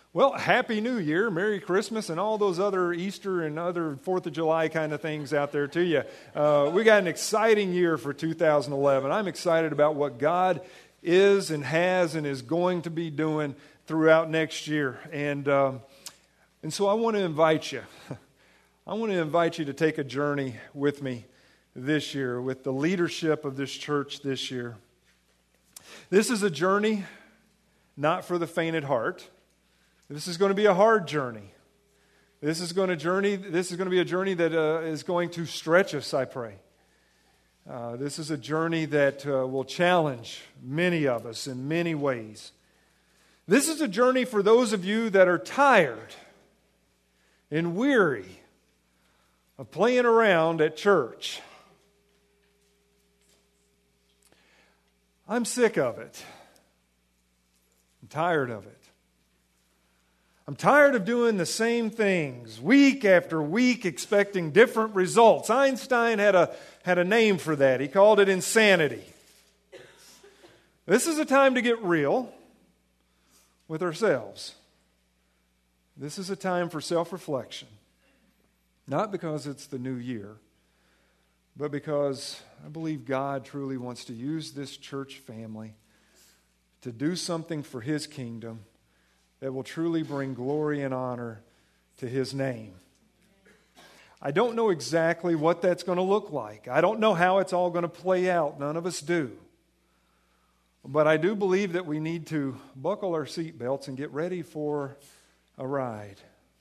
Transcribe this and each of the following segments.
Well, Happy New Year, Merry Christmas, and all those other Easter and other 4th of July kind of things out there to you. We got an exciting year for 2011. I'm excited about what God is and has and is going to be doing throughout next year. And so I want to invite you. I want to invite you to take a journey with me this year, with the leadership of this church this year. This is a journey not for the faint at heart. This is going to be a hard journey. This is going to be a journey that is going to stretch us, I pray. This is a journey that will challenge many of us in many ways. This is a journey for those of you that are tired and weary of playing around at church. I'm sick of it. I'm tired of it. I'm tired of doing the same things week after week, expecting different results. Einstein had a name for that. He called it insanity. This is a time to get real with ourselves. This is a time for self-reflection. Not because it's the new year, but because I believe God truly wants to use this church family to do something for His kingdom that will truly bring glory and honor to His name. I don't know exactly what that's going to look like. I don't know how it's all going to play out. None of us do. But I do believe that we need to buckle our seatbelts and get ready for a ride.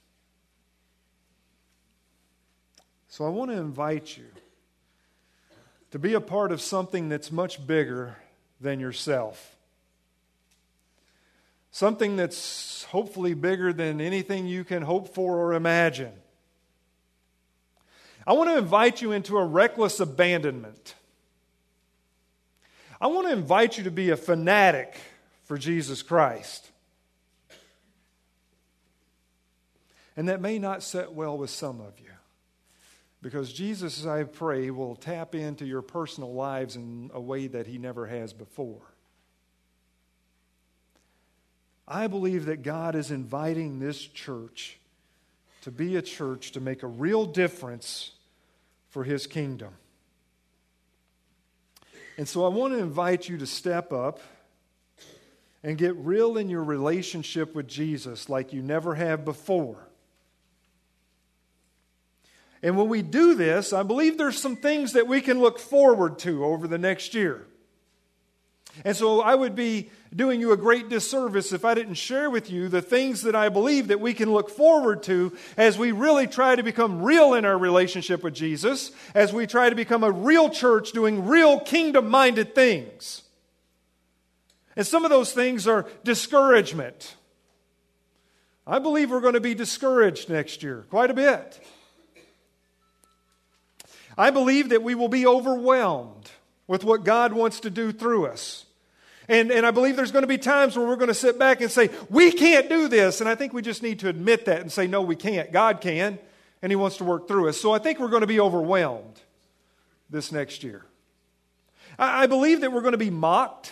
So I want to invite you to be a part of something that's much bigger than yourself. Something that's hopefully bigger than anything you can hope for or imagine. I want to invite you into a reckless abandonment. I want to invite you to be a fanatic for Jesus Christ. And that may not sit well with some of you, because Jesus, I pray, will tap into your personal lives in a way that He never has before. I believe that God is inviting this church to be a church to make a real difference for His kingdom. And so I want to invite you to step up and get real in your relationship with Jesus like you never have before. And when we do this, I believe there's some things that we can look forward to over the next year. And so I would be doing you a great disservice if I didn't share with you the things that I believe that we can look forward to as we really try to become real in our relationship with Jesus, as we try to become a real church doing real kingdom-minded things. And some of those things are discouragement. I believe we're going to be discouraged next year, quite a bit. I believe that we will be overwhelmed with what God wants to do through us. And I believe there's going to be times where we're going to sit back and say, we can't do this. And I think we just need to admit that and say, no, we can't. God can, and He wants to work through us. So I think we're going to be overwhelmed this next year. I believe that we're going to be mocked.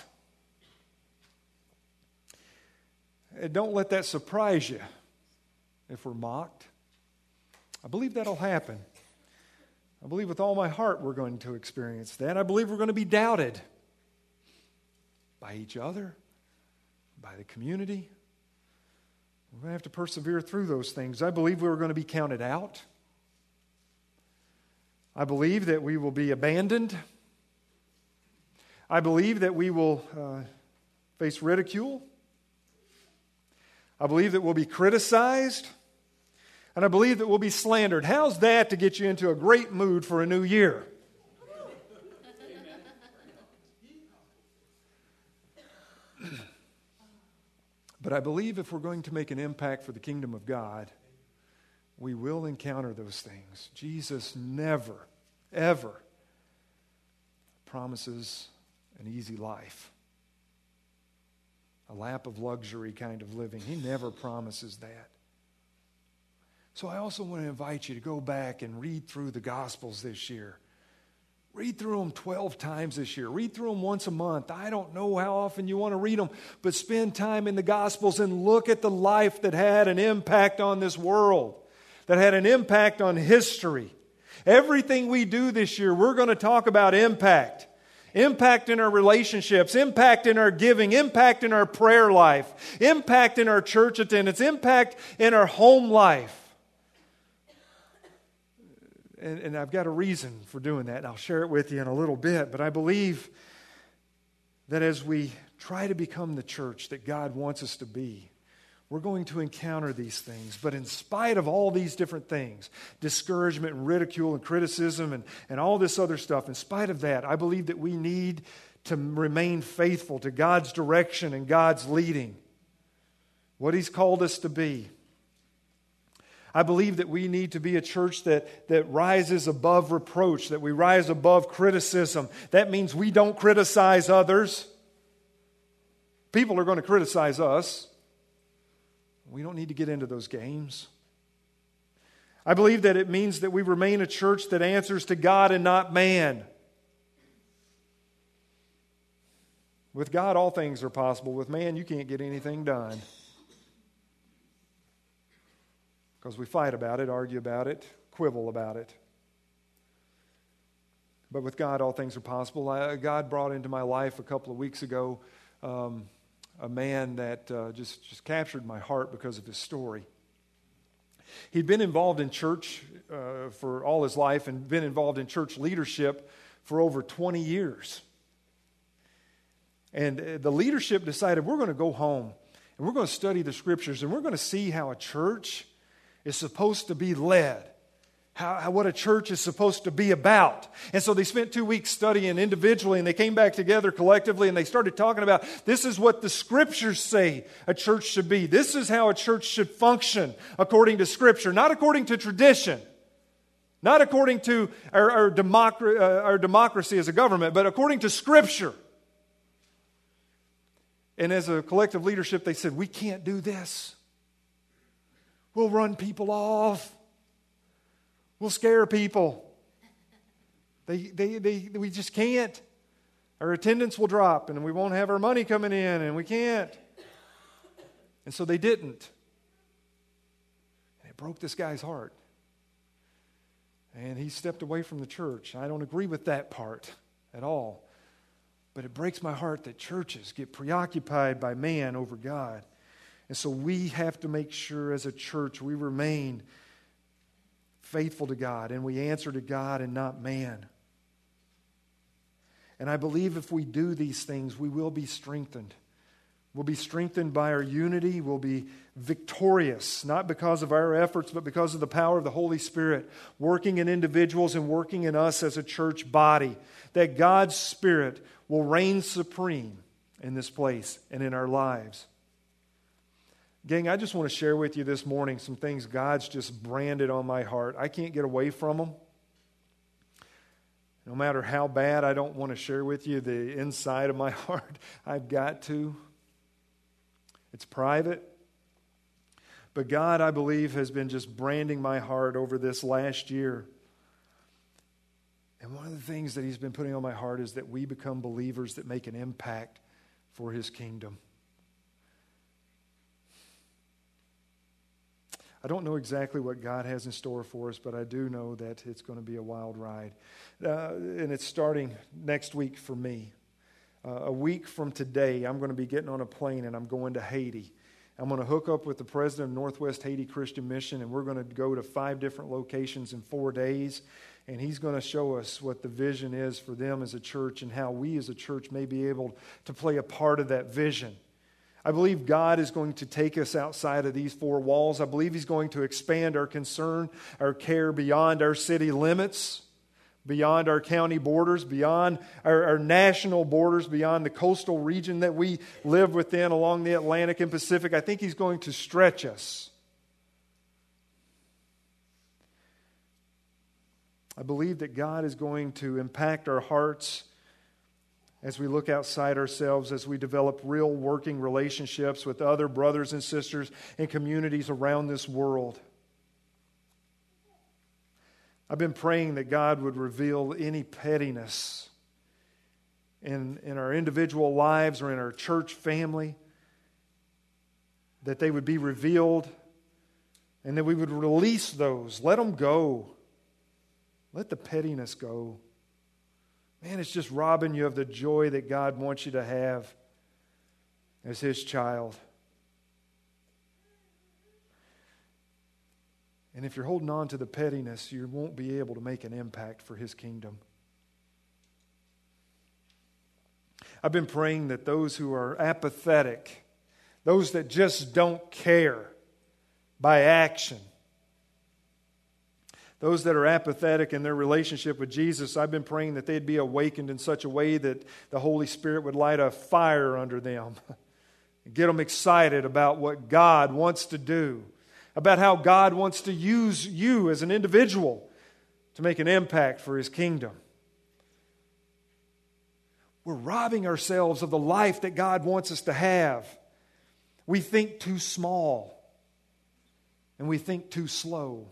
And don't let that surprise you if we're mocked. I believe that'll happen. I believe with all my heart we're going to experience that. I believe we're going to be doubted by each other, by the community. We're going to have to persevere through those things. I believe we're going to be counted out. I believe that we will be abandoned. I believe that we will face ridicule. I believe that we'll be criticized. And I believe that we'll be slandered. How's that to get you into a great mood for a new year? But I believe if we're going to make an impact for the kingdom of God, we will encounter those things. Jesus never, ever promises an easy life, a lap of luxury kind of living. He never promises that. So I also want to invite you to go back and read through the Gospels this year. Read through them 12 times this year. Read through them once a month. I don't know how often you want to read them, but spend time in the Gospels and look at the life that had an impact on this world, that had an impact on history. Everything we do this year, we're going to talk about impact. Impact in our relationships, impact in our giving, impact in our prayer life, impact in our church attendance, impact in our home life. And I've got a reason for doing that, and I'll share it with you in a little bit. But I believe that as we try to become the church that God wants us to be, we're going to encounter these things. But in spite of all these different things, discouragement and ridicule and criticism and all this other stuff, in spite of that, I believe that we need to remain faithful to God's direction and God's leading, what He's called us to be. I believe that we need to be a church that rises above reproach, that we rise above criticism. That means we don't criticize others. People are going to criticize us. We don't need to get into those games. I believe that it means that we remain a church that answers to God and not man. With God, all things are possible. With man, you can't get anything done. Because we fight about it, argue about it, quibble about it. But with God, all things are possible. God brought into my life a couple of weeks ago a man that just captured my heart because of his story. He'd been involved in church for all his life and been involved in church leadership for over 20 years. And the leadership decided we're going to go home and we're going to study the Scriptures and we're going to see how a church is supposed to be led, what a church is supposed to be about. And so they spent 2 weeks studying individually, and they came back together collectively, and they started talking about, this is what the Scriptures say a church should be. This is how a church should function according to Scripture, not according to tradition, not according to our democracy as a government, but according to Scripture. And as a collective leadership, they said, we can't do this. We'll run people off. We'll scare people. We just can't. Our attendance will drop and we won't have our money coming in and we can't. And so they didn't. And it broke this guy's heart. And he stepped away from the church. I don't agree with that part at all. But it breaks my heart that churches get preoccupied by man over God. And so we have to make sure as a church we remain faithful to God and we answer to God and not man. And I believe if we do these things, we will be strengthened. We'll be strengthened by our unity. We'll be victorious, not because of our efforts, but because of the power of the Holy Spirit working in individuals and working in us as a church body. That God's Spirit will reign supreme in this place and in our lives. Gang, I just want to share with you this morning some things God's just branded on my heart. I can't get away from them. No matter how bad I don't want to share with you the inside of my heart, I've got to. It's private. But God, I believe, has been just branding my heart over this last year. And one of the things that He's been putting on my heart is that we become believers that make an impact for His kingdom. I don't know exactly what God has in store for us, but I do know that it's going to be a wild ride. And it's starting next week for me. A week from today, I'm going to be getting on a plane and I'm going to Haiti. I'm going to hook up with the president of Northwest Haiti Christian Mission, and we're going to go to 5 different locations in 4 days. And he's going to show us what the vision is for them as a church and how we as a church may be able to play a part of that vision. I believe God is going to take us outside of these 4 walls. I believe He's going to expand our concern, our care beyond our city limits, beyond our county borders, beyond our national borders, beyond the coastal region that we live within along the Atlantic and Pacific. I think He's going to stretch us. I believe that God is going to impact our hearts as we look outside ourselves, as we develop real working relationships with other brothers and sisters and communities around this world. I've been praying that God would reveal any pettiness in our individual lives or in our church family, that they would be revealed and that we would release those. Let them go. Let the pettiness go. Man, it's just robbing you of the joy that God wants you to have as His child. And if you're holding on to the pettiness, you won't be able to make an impact for His kingdom. I've been praying that those who are apathetic, those that just don't care by action, those that are apathetic in their relationship with Jesus, I've been praying that they'd be awakened in such a way that the Holy Spirit would light a fire under them and get them excited about what God wants to do, about how God wants to use you as an individual to make an impact for His kingdom. We're robbing ourselves of the life that God wants us to have. We think too small, and we think too slow.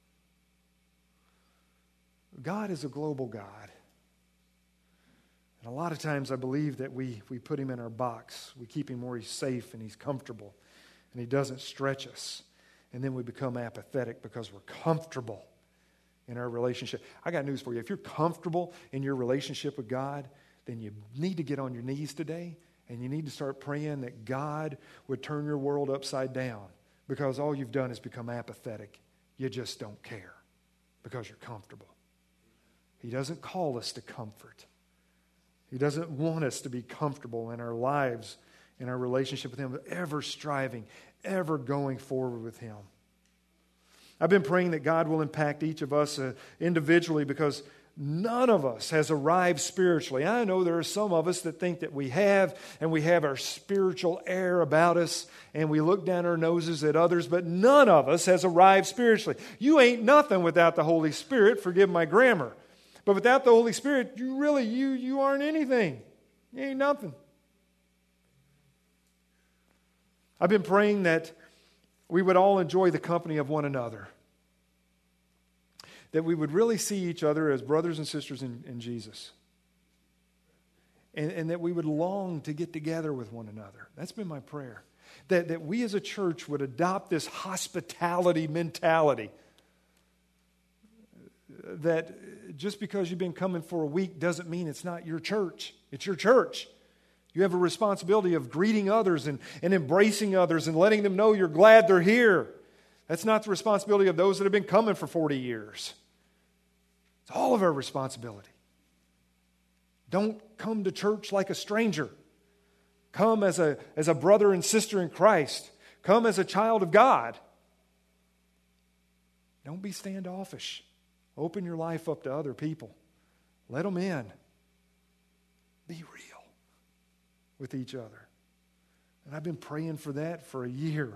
God is a global God. And a lot of times I believe that we put Him in our box. We keep Him where He's safe and He's comfortable, and He doesn't stretch us. And then we become apathetic because we're comfortable in our relationship. I got news for you. If you're comfortable in your relationship with God, then you need to get on your knees today and you need to start praying that God would turn your world upside down, because all you've done is become apathetic. You just don't care because you're comfortable. He doesn't call us to comfort. He doesn't want us to be comfortable in our lives, in our relationship with Him, ever striving, ever going forward with Him. I've been praying that God will impact each of us individually, because none of us has arrived spiritually. I know there are some of us that think that we have, and we have our spiritual air about us, and we look down our noses at others, but none of us has arrived spiritually. You ain't nothing without the Holy Spirit. Forgive my grammar. But without the Holy Spirit, you aren't anything. You ain't nothing. I've been praying that we would all enjoy the company of one another, that we would really see each other as brothers and sisters in Jesus, and that we would long to get together with one another. That's been my prayer, that we as a church would adopt this hospitality mentality, that just because you've been coming for a week doesn't mean it's not your church. It's your church. You have a responsibility of greeting others and embracing others and letting them know you're glad they're here. That's not the responsibility of those that have been coming for 40 years. It's all of our responsibility. Don't come to church like a stranger. Come as a brother and sister in Christ. Come as a child of God. Don't be standoffish. Open your life up to other people. Let them in. Be real with each other. And I've been praying for that for a year.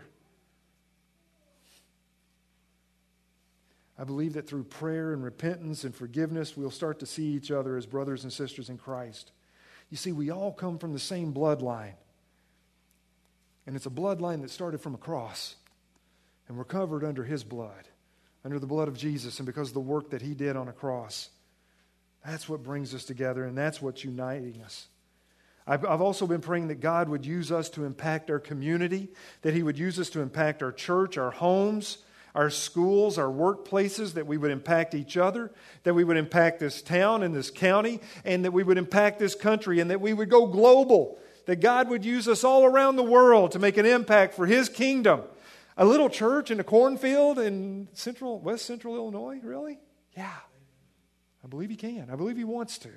I believe that through prayer and repentance and forgiveness, we'll start to see each other as brothers and sisters in Christ. You see, we all come from the same bloodline. And it's a bloodline that started from a cross. And we're covered under His blood, under the blood of Jesus, and because of the work that He did on a cross. That's what brings us together, and that's what's uniting us. I've also been praying that God would use us to impact our community, that He would use us to impact our church, our homes, our schools, our workplaces, that we would impact each other, that we would impact this town and this county, and that we would impact this country, and that we would go global, that God would use us all around the world to make an impact for His kingdom. A little church in a cornfield in West Central Illinois, really? Yeah. I believe He can. I believe He wants to.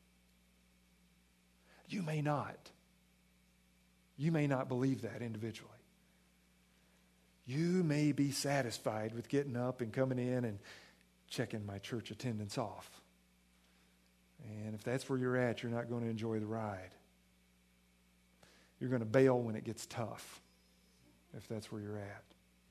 You may not. You may not believe that individually. You may be satisfied with getting up and coming in and checking my church attendance off. And if that's where you're at, you're not going to enjoy the ride. You're going to bail when it gets tough, if that's where you're at.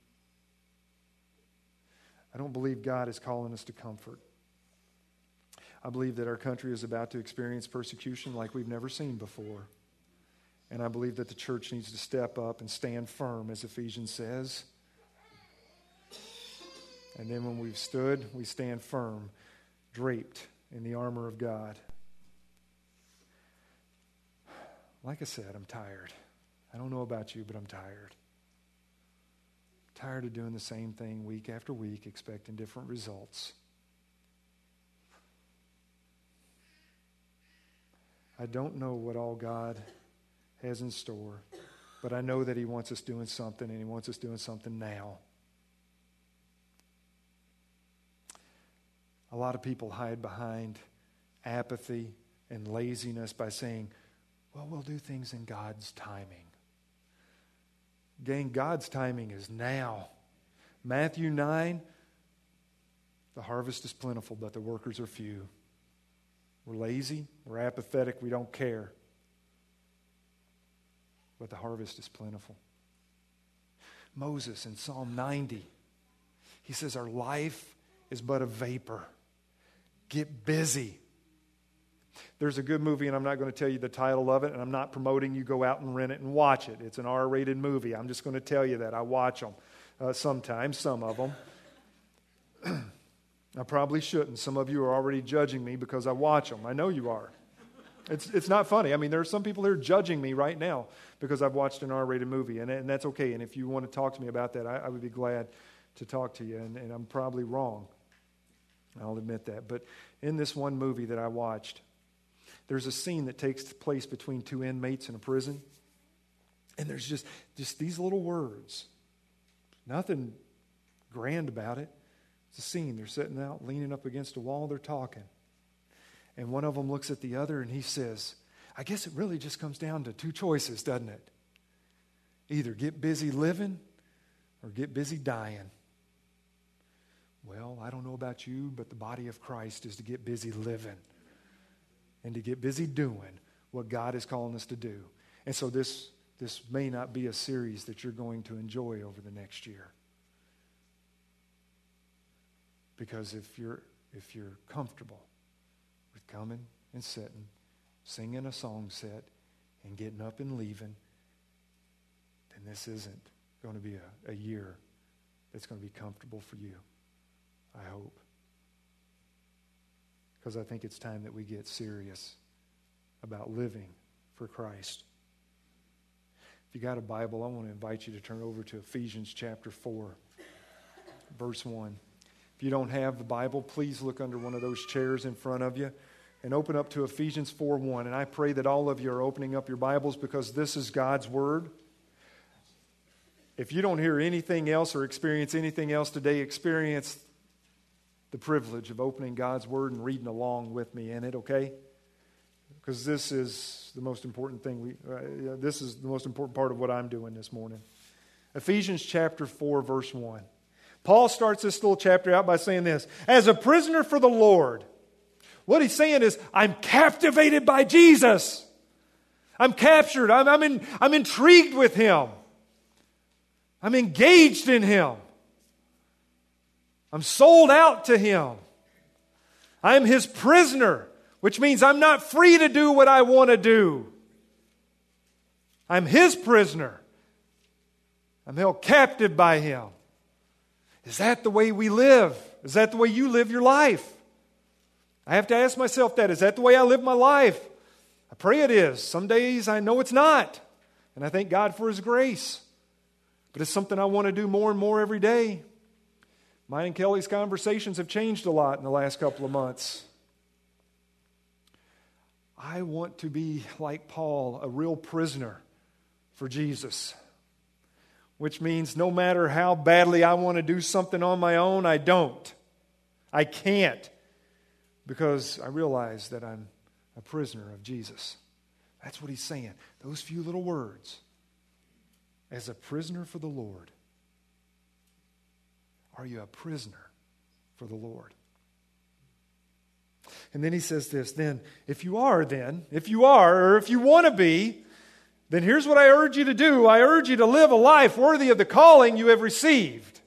I don't believe God is calling us to comfort. I believe that our country is about to experience persecution like we've never seen before. And I believe that the church needs to step up and stand firm, as Ephesians says. And then when we've stood, we stand firm, draped in the armor of God. Like I said, I'm tired. I don't know about you, but I'm tired. Tired of doing the same thing week after week, expecting different results. I don't know what all God has in store, but I know that He wants us doing something, and He wants us doing something now. A lot of people hide behind apathy and laziness by saying, well, we'll do things in God's timing. Gang, God's timing is now. Matthew 9, the harvest is plentiful, but the workers are few. We're lazy, we're apathetic, we don't care. But the harvest is plentiful. Moses in Psalm 90, he says, our life is but a vapor. Get busy. There's a good movie, and I'm not going to tell you the title of it, and I'm not promoting you go out and rent it and watch it. It's an R-rated movie. I'm just going to tell you that. I watch them sometimes, some of them. I probably shouldn't. Some of you are already judging me because I watch them. I know you are. It's not funny. I mean, there are some people here judging me right now because I've watched an R-rated movie, and that's okay. And if you want to talk to me about that, I would be glad to talk to you, and I'm probably wrong. I'll admit that. But in this one movie that I watched, there's a scene that takes place between two inmates in a prison. And there's just these little words. Nothing grand about it. It's a scene. They're sitting out, leaning up against a wall. They're talking. And one of them looks at the other and he says, I guess it really just comes down to two choices, doesn't it? Either get busy living or get busy dying. Well, I don't know about you, but the body of Christ is to get busy living and to get busy doing what God is calling us to do. And so this may not be a series that you're going to enjoy over the next year. Because if you're comfortable with coming and sitting, singing a song set, and getting up and leaving, then this isn't going to be a year that's going to be comfortable for you. I hope. Because I think it's time that we get serious about living for Christ. If you got a Bible, I want to invite you to turn over to Ephesians chapter 4, verse 1. If you don't have the Bible, please look under one of those chairs in front of you and open up to Ephesians 4:1. And I pray that all of you are opening up your Bibles because this is God's Word. If you don't hear anything else or experience anything else today, experience the privilege of opening God's Word and reading along with me in it, okay? Because this is the most important thing. This is the most important part of what I'm doing this morning. Ephesians chapter 4, verse 1. Paul starts this little chapter out by saying this, as a prisoner for the Lord. What he's saying is, I'm captivated by Jesus. I'm captured. I'm intrigued with Him. I'm engaged in Him. I'm sold out to Him. I'm His prisoner, which means I'm not free to do what I want to do. I'm His prisoner. I'm held captive by Him. Is that the way we live? Is that the way you live your life? I have to ask myself that. Is that the way I live my life? I pray it is. Some days I know it's not. And I thank God for His grace. But it's something I want to do more and more every day. Mine and Kelly's conversations have changed a lot in the last couple of months. I want to be like Paul, a real prisoner for Jesus. Which means no matter how badly I want to do something on my own, I don't. I can't. Because I realize that I'm a prisoner of Jesus. That's what he's saying. Those few little words. As a prisoner for the Lord. Are you a prisoner for the Lord? And then he says this, or if you want to be, then here's what I urge you to do. I urge you to live a life worthy of the calling you have received.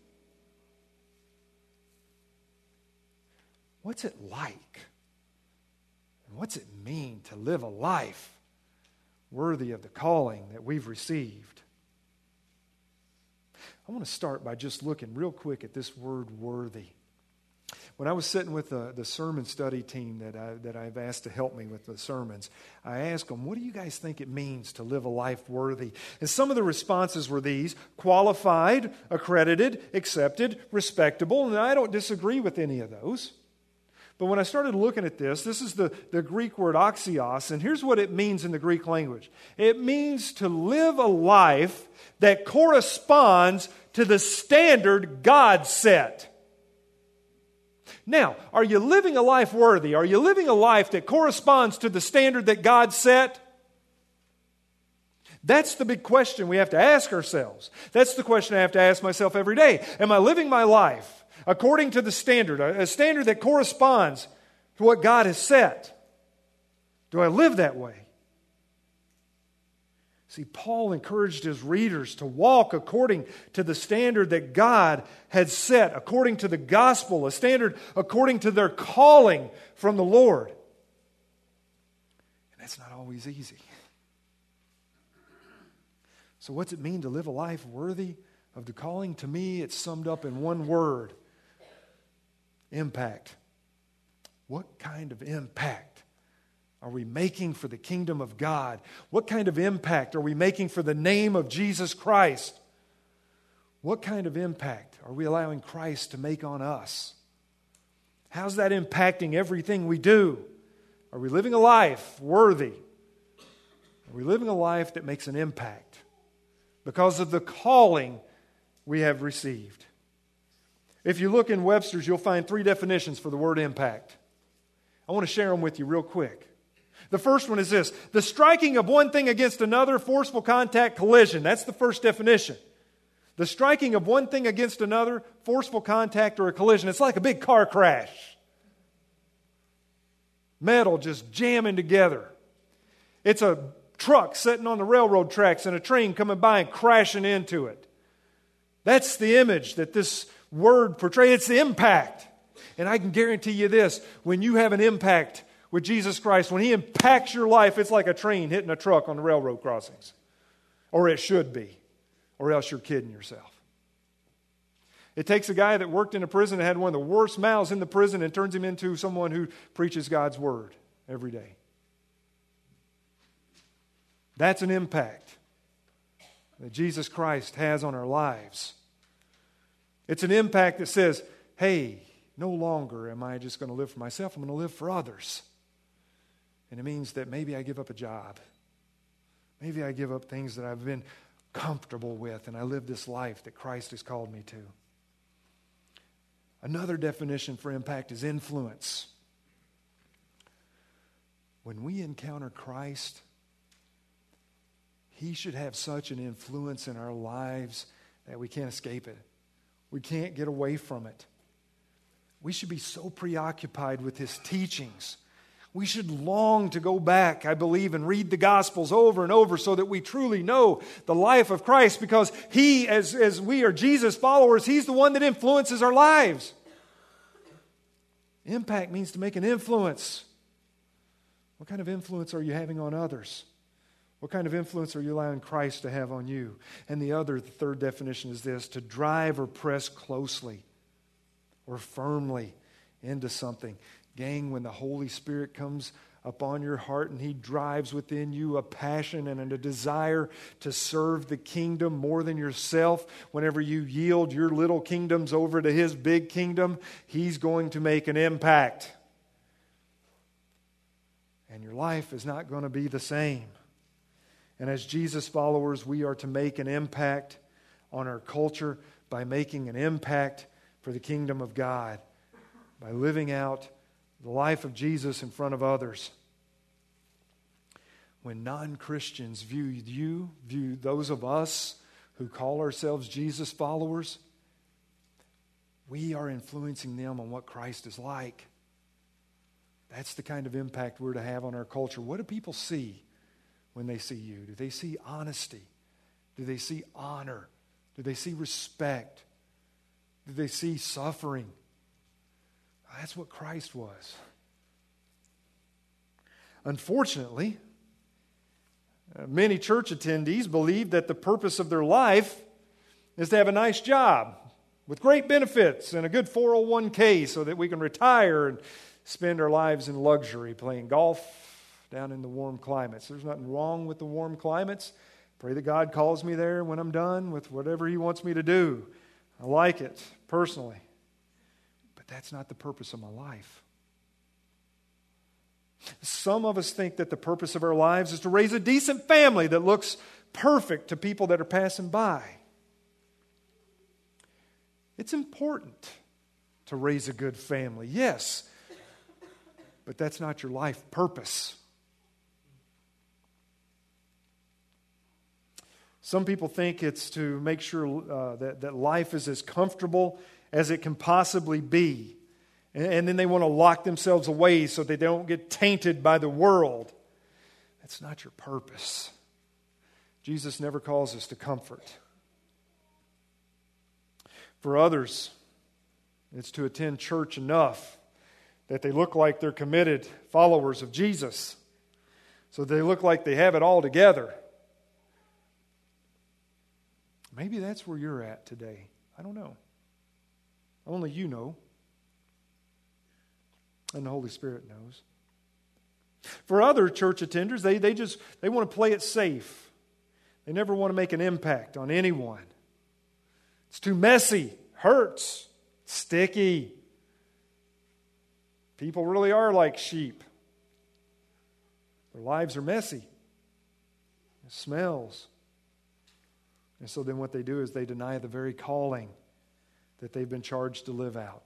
What's it like? And what's it mean to live a life worthy of the calling that we've received? I want to start by just looking real quick at this word worthy. When I was sitting with the sermon study team that I've asked to help me with the sermons, I asked them, what do you guys think it means to live a life worthy? And some of the responses were these: qualified, accredited, accepted, respectable. And I don't disagree with any of those. But when I started looking at this is the Greek word axios, and here's what it means in the Greek language. It means to live a life that corresponds to the standard God set. Now, are you living a life worthy? Are you living a life that corresponds to the standard that God set? That's the big question we have to ask ourselves. That's the question I have to ask myself every day. Am I living my life according to the standard, a standard that corresponds to what God has set? Do I live that way? See, Paul encouraged his readers to walk according to the standard that God had set, according to the gospel, a standard according to their calling from the Lord. And that's not always easy. So what's it mean to live a life worthy of the calling? To me, it's summed up in one word: impact. What kind of impact are we making for the kingdom of God? What kind of impact are we making for the name of Jesus Christ? What kind of impact are we allowing Christ to make on us? How's that impacting everything we do? Are we living a life worthy? Are we living a life that makes an impact because of the calling we have received? If you look in Webster's, you'll find 3 definitions for the word impact. I want to share them with you real quick. The first one is this: the striking of one thing against another, forceful contact, collision. That's the first definition. The striking of one thing against another, forceful contact, or a collision. It's like a big car crash. Metal just jamming together. It's a truck sitting on the railroad tracks and a train coming by and crashing into it. That's the image that this word portrays. It's the impact. And I can guarantee you this: when you have an impact with Jesus Christ, when He impacts your life, it's like a train hitting a truck on the railroad crossings. Or it should be. Or else you're kidding yourself. It takes a guy that worked in a prison and had one of the worst mouths in the prison and turns him into someone who preaches God's Word every day. That's an impact that Jesus Christ has on our lives. It's an impact that says, hey, no longer am I just going to live for myself, I'm going to live for others. And it means that maybe I give up a job. Maybe I give up things that I've been comfortable with, and I live this life that Christ has called me to. Another definition for impact is influence. When we encounter Christ, He should have such an influence in our lives that we can't escape it. We can't get away from it. We should be so preoccupied with His teachings. We should long to go back, I believe, and read the Gospels over and over so that we truly know the life of Christ, because He, as we are Jesus followers, He's the one that influences our lives. Impact means to make an influence. What kind of influence are you having on others? What kind of influence are you allowing Christ to have on you? And the third definition is this: to drive or press closely or firmly into something. Gang, when the Holy Spirit comes upon your heart and He drives within you a passion and a desire to serve the kingdom more than yourself, whenever you yield your little kingdoms over to His big kingdom, He's going to make an impact. And your life is not going to be the same. And as Jesus followers, we are to make an impact on our culture by making an impact for the kingdom of God, by living out the life of Jesus in front of others. When non-Christians view those of us who call ourselves Jesus followers, we are influencing them on what Christ is like. That's the kind of impact we're to have on our culture. What do people see when they see you? Do they see honesty? Do they see honor? Do they see respect? Do they see suffering? That's what Christ was. Unfortunately, many church attendees believe that the purpose of their life is to have a nice job with great benefits and a good 401k so that we can retire and spend our lives in luxury, playing golf down in the warm climates. There's nothing wrong with the warm climates. Pray that God calls me there when I'm done with whatever He wants me to do. I like it personally. But that's not the purpose of my life. Some of us think that the purpose of our lives is to raise a decent family that looks perfect to people that are passing by. It's important to raise a good family, yes, but that's not your life purpose. Some people think it's to make sure that life is as comfortable as it can possibly be. And then they want to lock themselves away so that they don't get tainted by the world. That's not your purpose. Jesus never calls us to comfort. For others, it's to attend church enough that they look like they're committed followers of Jesus. So they look like they have it all together. Maybe that's where you're at today. I don't know. Only you know. And the Holy Spirit knows. For other church attenders, they want to play it safe. They never want to make an impact on anyone. It's too messy, hurts, sticky. People really are like sheep. Their lives are messy. It smells. And so then what they do is they deny the very calling that they've been charged to live out.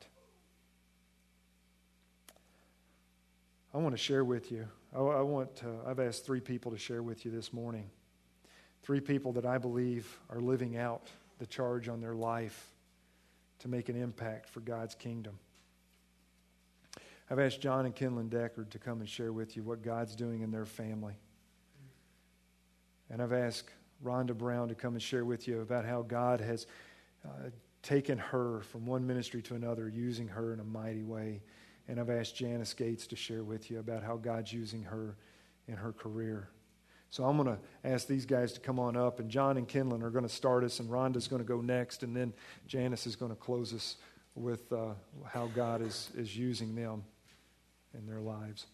I want to share with you. I've asked 3 people to share with you this morning. 3 people that I believe are living out the charge on their life to make an impact for God's kingdom. I've asked John and Kenlyn Deckard to come and share with you what God's doing in their family. And I've asked Rhonda Brown to come and share with you about how God has taken her from one ministry to another, using her in a mighty way. And I've asked Janice Gates to share with you about how God's using her in her career. So I'm going to ask these guys to come on up, and John and Kenlyn are going to start us, and Rhonda's going to go next, and then Janice is going to close us with how God is using them in their lives.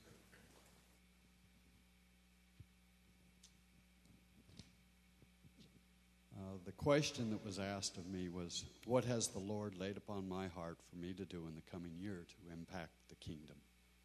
The question that was asked of me was, what has the Lord laid upon my heart for me to do in the coming year to impact the kingdom?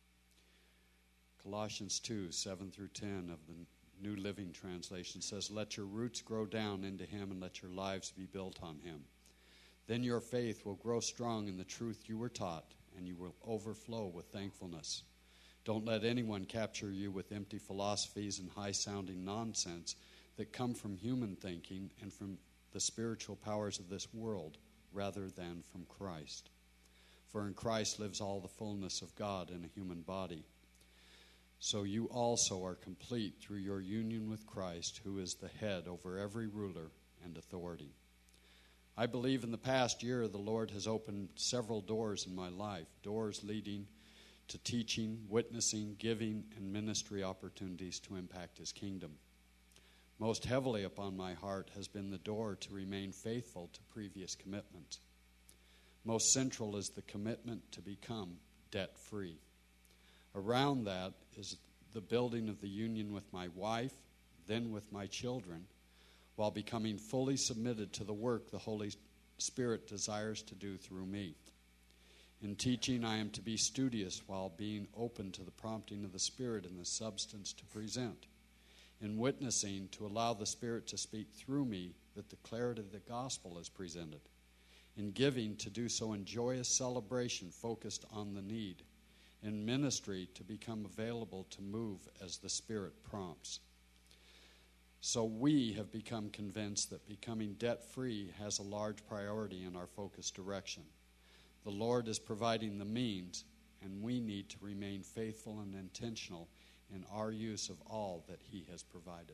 Colossians 2, 7 through 10 of the New Living Translation says, let your roots grow down into Him and let your lives be built on Him. Then your faith will grow strong in the truth you were taught, and you will overflow with thankfulness. Don't let anyone capture you with empty philosophies and high-sounding nonsense that come from human thinking and from the spiritual powers of this world rather than from Christ. For in Christ lives all the fullness of God in a human body. So you also are complete through your union with Christ, who is the head over every ruler and authority. I believe in the past year the Lord has opened several doors in my life, doors leading to teaching, witnessing, giving, and ministry opportunities to impact His kingdom. Most heavily upon my heart has been the door to remain faithful to previous commitments. Most central is the commitment to become debt-free. Around that is the building of the union with my wife, then with my children, while becoming fully submitted to the work the Holy Spirit desires to do through me. In teaching, I am to be studious while being open to the prompting of the Spirit and the substance to present. In witnessing, to allow the Spirit to speak through me that the clarity of the gospel is presented. In giving, to do so in joyous celebration focused on the need. In ministry, to become available to move as the Spirit prompts. So we have become convinced that becoming debt-free has a large priority in our focused direction. The Lord is providing the means, and we need to remain faithful and intentional in our use of all that He has provided.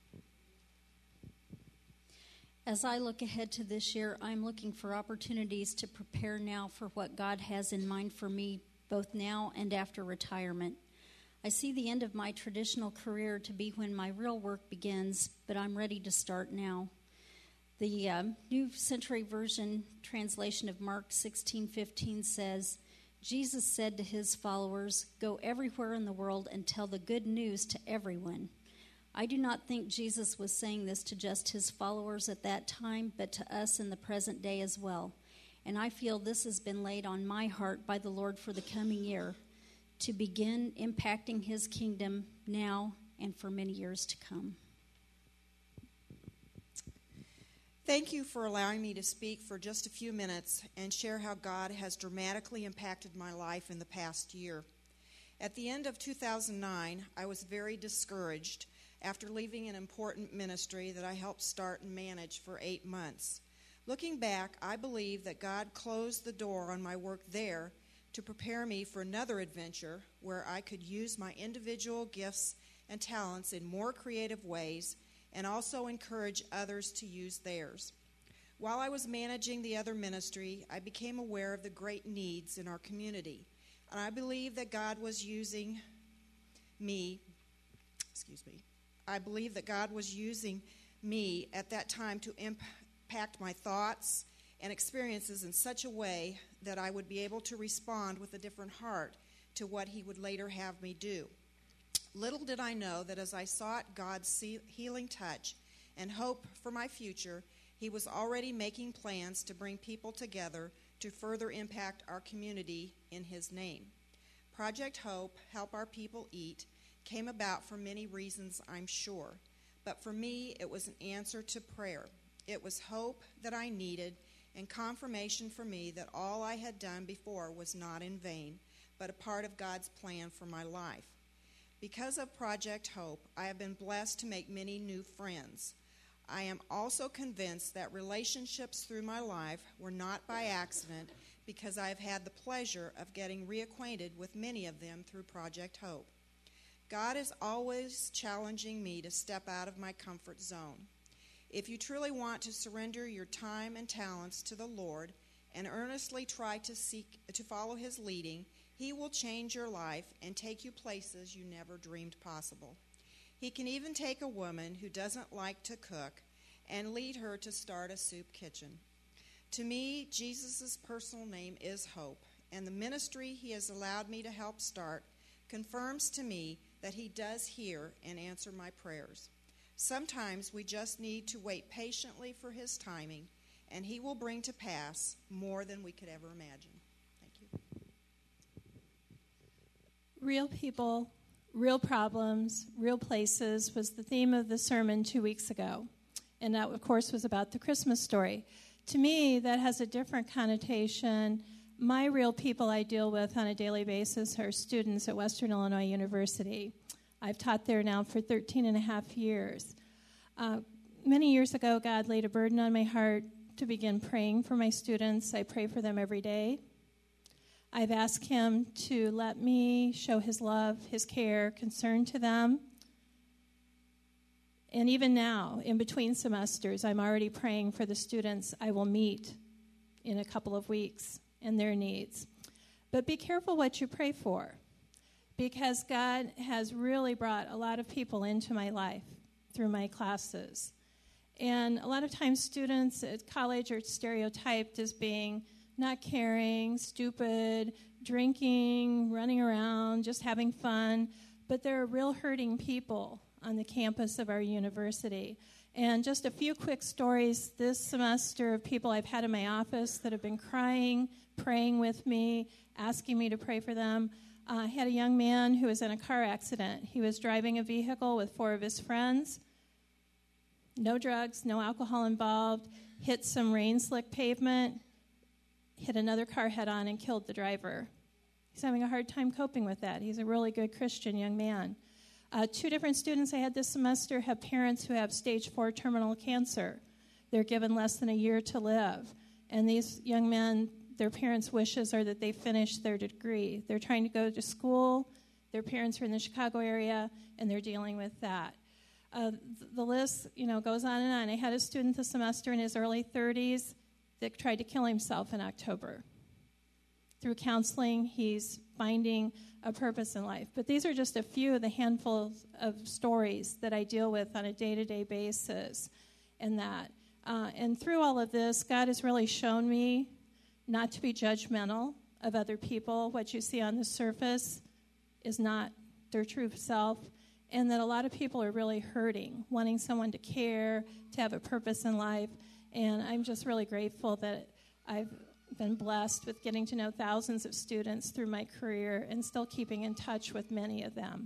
As I look ahead to this year, I'm looking for opportunities to prepare now for what God has in mind for me, both now and after retirement. I see the end of my traditional career to be when my real work begins, but I'm ready to start now. The New Century Version translation of Mark 16:15 says, Jesus said to his followers, "Go everywhere in the world and tell the good news to everyone." I do not think Jesus was saying this to just his followers at that time, but to us in the present day as well. And I feel this has been laid on my heart by the Lord for the coming year, to begin impacting his kingdom now and for many years to come. Thank you for allowing me to speak for just a few minutes and share how God has dramatically impacted my life in the past year. At the end of 2009, I was very discouraged after leaving an important ministry that I helped start and manage for 8 months. Looking back, I believe that God closed the door on my work there to prepare me for another adventure where I could use my individual gifts and talents in more creative ways and also encourage others to use theirs. While I was managing the other ministry, I became aware of the great needs in our community, and I believe that God was using me at that time to impact my thoughts and experiences in such a way that I would be able to respond with a different heart to what he would later have me do. Little did I know that as I sought God's healing touch and hope for my future, he was already making plans to bring people together to further impact our community in his name. Project Hope, Help Our People Eat, came about for many reasons, I'm sure. But for me, it was an answer to prayer. It was hope that I needed and confirmation for me that all I had done before was not in vain, but a part of God's plan for my life. Because of Project Hope, I have been blessed to make many new friends. I am also convinced that relationships through my life were not by accident, because I have had the pleasure of getting reacquainted with many of them through Project Hope. God is always challenging me to step out of my comfort zone. If you truly want to surrender your time and talents to the Lord and earnestly try to follow his leading, he will change your life and take you places you never dreamed possible. He can even take a woman who doesn't like to cook and lead her to start a soup kitchen. To me, Jesus' personal name is Hope, and the ministry he has allowed me to help start confirms to me that he does hear and answer my prayers. Sometimes we just need to wait patiently for his timing, and he will bring to pass more than we could ever imagine. Thank you. Real people, real problems, real places was the theme of the sermon 2 weeks ago. And that, of course, was about the Christmas story. To me, that has a different connotation. My real people I deal with on a daily basis are students at Western Illinois University. I've taught there now for 13 and a half years. Many years ago, God laid a burden on my heart to begin praying for my students. I pray for them every day. I've asked him to let me show his love, his care, concern to them. And even now, in between semesters, I'm already praying for the students I will meet in a couple of weeks and their needs. But be careful what you pray for, because God has really brought a lot of people into my life through my classes. And a lot of times students at college are stereotyped as being not caring, stupid, drinking, running around, just having fun. But there are real hurting people on the campus of our university. And just a few quick stories this semester of people I've had in my office that have been crying, praying with me, asking me to pray for them. I had a young man who was in a car accident. He was driving a vehicle with 4 of his friends. No drugs, no alcohol involved. Hit some rain-slick pavement, hit another car head-on, and killed the driver. He's having a hard time coping with that. He's a really good Christian young man. 2 different students I had this semester have parents who have stage 4 terminal cancer. They're given less than a year to live. And these young men, their parents' wishes are that they finish their degree. They're trying to go to school. Their parents are in the Chicago area, and they're dealing with that. The list, goes on and on. I had a student this semester in his early 30s that tried to kill himself in October. Through counseling, he's finding a purpose in life. But these are just a few of the handfuls of stories that I deal with on a day-to-day basis. And that And through all of this, God has really shown me not to be judgmental of other people. What you see on the surface is not their true self, and that a lot of people are really hurting, wanting someone to care, to have a purpose in life. And I'm just really grateful that I've been blessed with getting to know thousands of students through my career and still keeping in touch with many of them.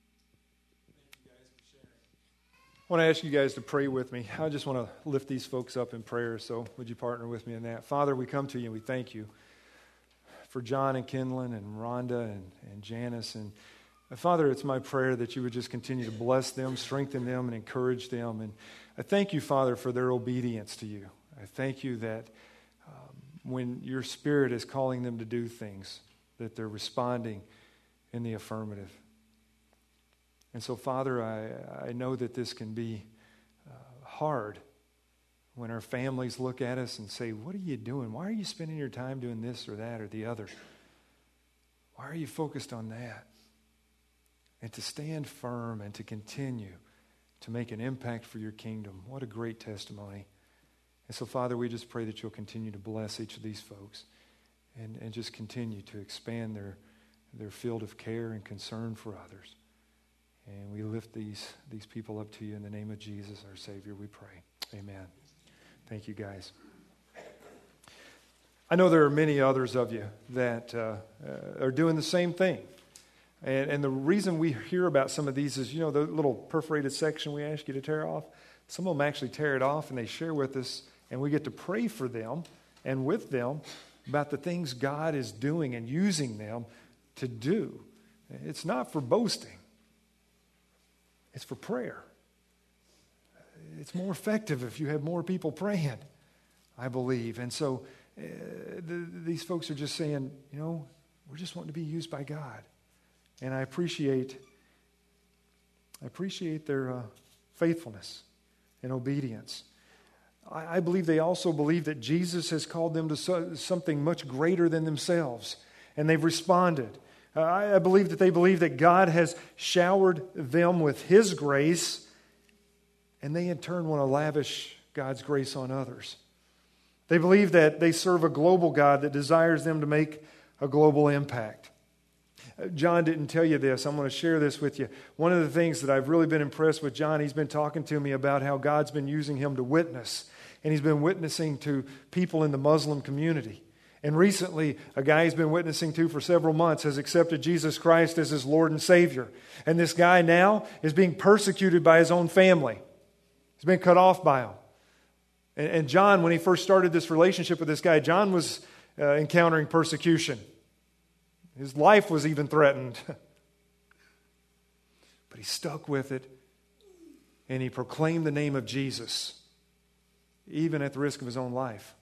I want to ask you guys to pray with me. I just want to lift these folks up in prayer, so would you partner with me in that? Father, we come to you and we thank you for John and Kinlan and Rhonda and Janice. And Father, it's my prayer that you would just continue to bless them, strengthen them, and encourage them. And I thank you, Father, for their obedience to you. I thank you that when your Spirit is calling them to do things, that they're responding in the affirmative. And so, Father, I know that this can be hard when our families look at us and say, what are you doing? Why are you spending your time doing this or that or the other? Why are you focused on that? And to stand firm and to continue to make an impact for your kingdom. What a great testimony. And so, Father, we just pray that you'll continue to bless each of these folks and just continue to expand their field of care and concern for others. And we lift these people up to you in the name of Jesus, our Savior, we pray. Amen. Thank you, guys. I know there are many others of you that are doing the same thing. And the reason we hear about some of these is, the little perforated section we ask you to tear off. Some of them actually tear it off and they share with us, and we get to pray for them and with them about the things God is doing and using them to do. It's not for boasting. It's for prayer. It's more effective if you have more people praying, I believe. And so these folks are just saying, we're just wanting to be used by God. And I appreciate their faithfulness and obedience. I believe they also believe that Jesus has called them to something much greater than themselves, and they've responded. I believe that they believe that God has showered them with His grace, and they in turn want to lavish God's grace on others. They believe that they serve a global God that desires them to make a global impact. John didn't tell you this. I'm going to share this with you. One of the things that I've really been impressed with John, he's been talking to me about how God's been using him to witness, and he's been witnessing to people in the Muslim community. And recently, a guy he's been witnessing to for several months has accepted Jesus Christ as his Lord and Savior. And this guy now is being persecuted by his own family. He's been cut off by them. And John, when he first started this relationship with this guy, John was encountering persecution. His life was even threatened. But he stuck with it, and he proclaimed the name of Jesus, even at the risk of his own life.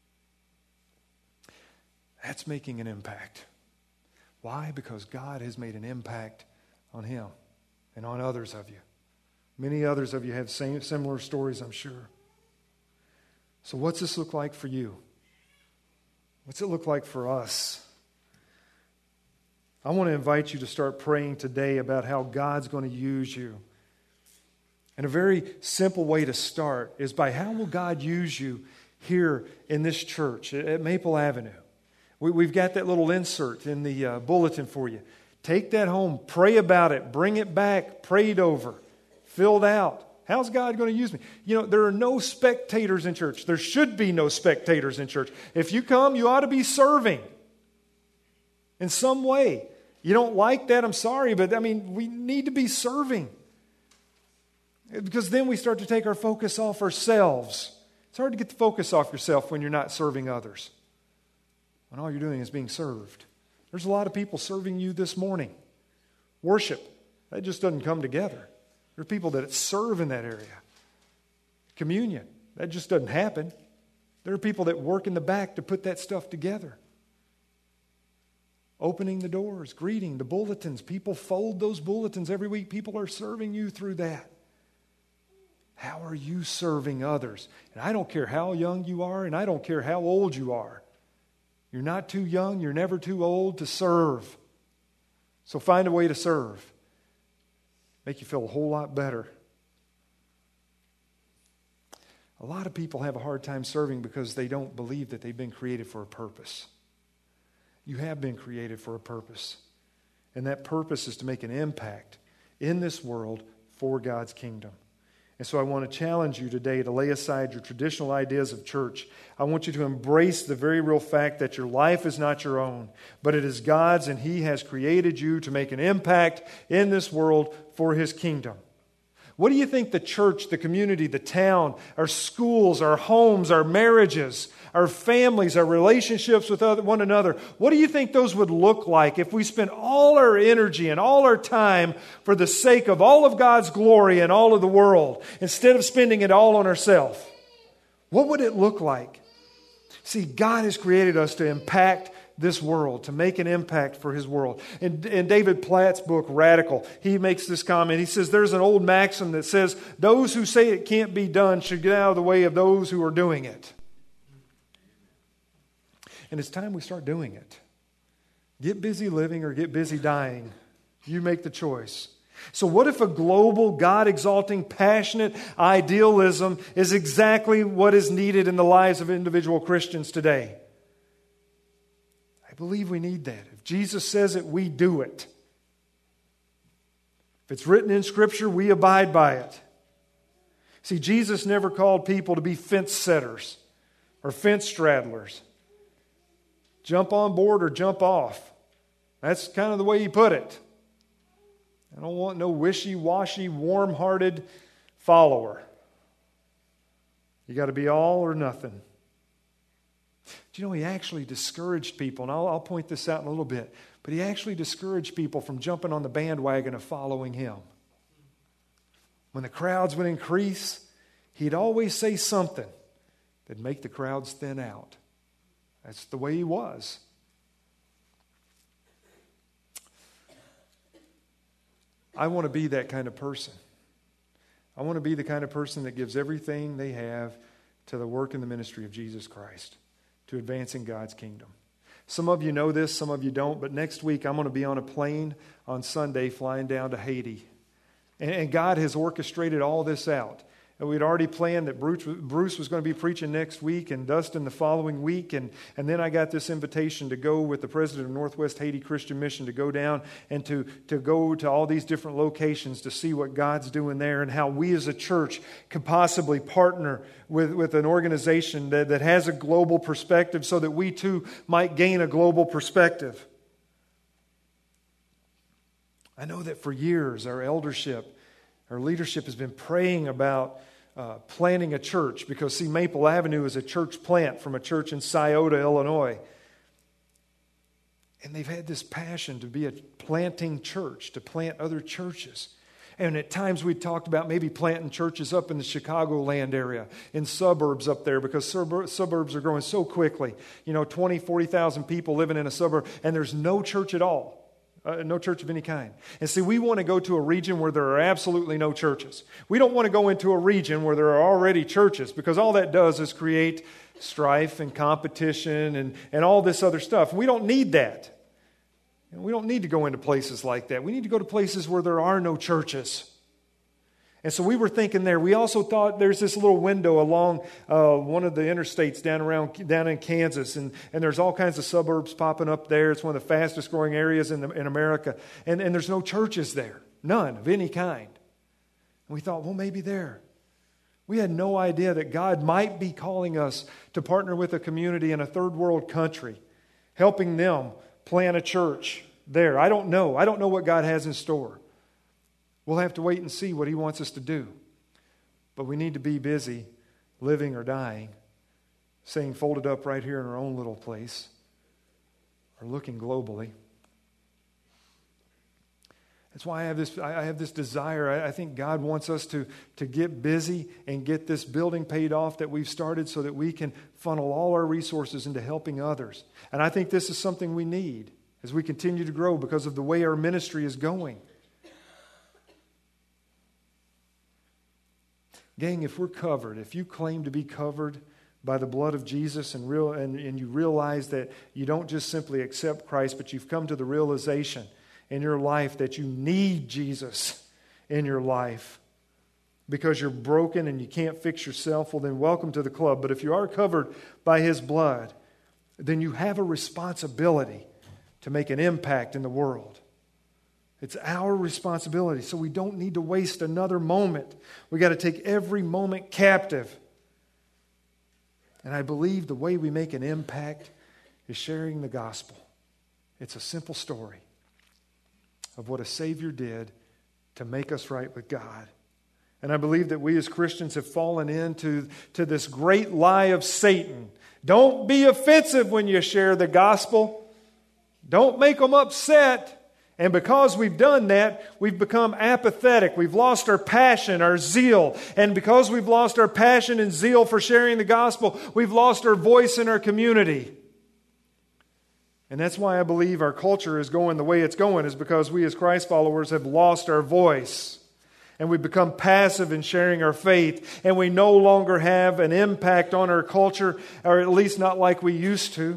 That's making an impact. Why? Because God has made an impact on him and on others of you. Many others of you have similar stories, I'm sure. So what's this look like for you? What's it look like for us? I want to invite you to start praying today about how God's going to use you. And a very simple way to start is by how will God use you here in this church at Maple Avenue? We've got that little insert in the bulletin for you. Take that home, pray about it, bring it back, prayed over, filled out. How's God going to use me? There are no spectators in church. There should be no spectators in church. If you come, you ought to be serving in some way. You don't like that, I'm sorry, but we need to be serving. Because then we start to take our focus off ourselves. It's hard to get the focus off yourself when you're not serving others, when all you're doing is being served. There's a lot of people serving you this morning. Worship, that just doesn't come together. There are people that serve in that area. Communion, that just doesn't happen. There are people that work in the back to put that stuff together. Opening the doors, greeting, the bulletins. People fold those bulletins every week. People are serving you through that. How are you serving others? And I don't care how young you are, and I don't care how old you are. You're not too young, you're never too old to serve. So find a way to serve. Make you feel a whole lot better. A lot of people have a hard time serving because they don't believe that they've been created for a purpose. You have been created for a purpose. And that purpose is to make an impact in this world for God's kingdom. And so I want to challenge you today to lay aside your traditional ideas of church. I want you to embrace the very real fact that your life is not your own, but it is God's, and He has created you to make an impact in this world for His kingdom. What do you think the church, the community, the town, our schools, our homes, our marriages, our families, our relationships with one another, what do you think those would look like if we spent all our energy and all our time for the sake of all of God's glory and all of the world, instead of spending it all on ourselves? What would it look like? See, God has created us to impact this world, to make an impact for His world. In David Platt's book, Radical, he makes this comment. He says, there's an old maxim that says, those who say it can't be done should get out of the way of those who are doing it. And it's time we start doing it. Get busy living or get busy dying. You make the choice. So what if a global, God-exalting, passionate idealism is exactly what is needed in the lives of individual Christians today? I believe we need that. If Jesus says it, we do it. If it's written in Scripture, we abide by it. See, Jesus never called people to be fence setters or fence straddlers. Jump on board or jump off. That's kind of the way He put it. I don't want no wishy-washy, warm-hearted follower. You got to be all or nothing. Do you know He actually discouraged people, and I'll point this out in a little bit, but He actually discouraged people from jumping on the bandwagon of following Him. When the crowds would increase, He'd always say something that'd make the crowds thin out. That's the way He was. I want to be that kind of person. I want to be the kind of person that gives everything they have to the work and the ministry of Jesus Christ, to advancing God's kingdom. Some of you know this, some of you don't, but next week I'm going to be on a plane on Sunday flying down to Haiti. And God has orchestrated all this out. And we'd already planned that Bruce was going to be preaching next week and Dustin the following week. And then I got this invitation to go with the president of Northwest Haiti Christian Mission to go down and to go to all these different locations to see what God's doing there and how we as a church could possibly partner with an organization that has a global perspective so that we too might gain a global perspective. I know that for years our eldership, our leadership has been praying about planting a church because, see, Maple Avenue is a church plant from a church in Scioto, Illinois. And they've had this passion to be a planting church, to plant other churches. And at times we talked about maybe planting churches up in the Chicagoland area, in suburbs up there, because suburbs are growing so quickly. 20, 40,000 people living in a suburb, and there's no church at all. No church of any kind. And see, we want to go to a region where there are absolutely no churches. We don't want to go into a region where there are already churches, because all that does is create strife and competition and all this other stuff. We don't need that. And we don't need to go into places like that. We need to go to places where there are no churches. And so we were thinking there. We also thought there's this little window along one of the interstates down in Kansas, and there's all kinds of suburbs popping up there. It's one of the fastest growing areas in America, and there's no churches there, none of any kind. And we thought, well, maybe there. We had no idea that God might be calling us to partner with a community in a third world country, helping them plant a church there. I don't know. I don't know what God has in store. We'll have to wait and see what He wants us to do. But we need to be busy living or dying, staying folded up right here in our own little place, or looking globally. That's why I have this desire. I think God wants us to get busy and get this building paid off that we've started so that we can funnel all our resources into helping others. And I think this is something we need as we continue to grow because of the way our ministry is going. Gang, if we're covered, if you claim to be covered by the blood of Jesus and you realize that you don't just simply accept Christ, but you've come to the realization in your life that you need Jesus in your life, because you're broken and you can't fix yourself, well then welcome to the club. But if you are covered by His blood, then you have a responsibility to make an impact in the world. It's our responsibility, so we don't need to waste another moment. We got to take every moment captive. And I believe the way we make an impact is sharing the gospel. It's a simple story of what a Savior did to make us right with God. And I believe that we as Christians have fallen into this great lie of Satan. Don't be offensive when you share the gospel. Don't make them upset. And because we've done that, we've become apathetic. We've lost our passion, our zeal. And because we've lost our passion and zeal for sharing the gospel, we've lost our voice in our community. And that's why I believe our culture is going the way it's going, is because we as Christ followers have lost our voice. And we've become passive in sharing our faith. And we no longer have an impact on our culture, or at least not like we used to.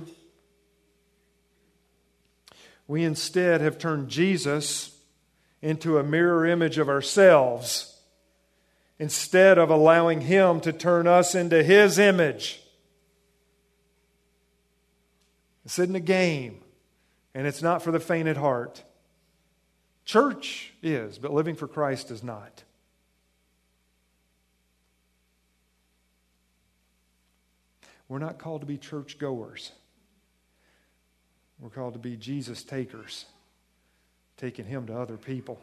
We instead have turned Jesus into a mirror image of ourselves, instead of allowing Him to turn us into His image. This isn't a game, and it's not for the faint at heart. Church is, but living for Christ is not. We're not called to be church goers. We're called to be Jesus takers, taking Him to other people.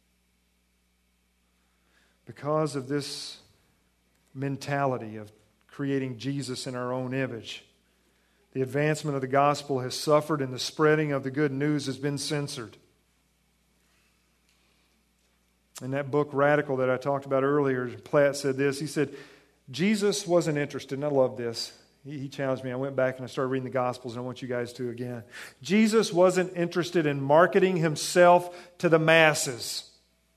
Because of this mentality of creating Jesus in our own image, the advancement of the gospel has suffered and the spreading of the good news has been censored. In that book, Radical, that I talked about earlier, Platt said this. He said, Jesus wasn't interested, and I love this. He challenged me. I went back and I started reading the Gospels, and I want you guys to again. Jesus wasn't interested in marketing Himself to the masses.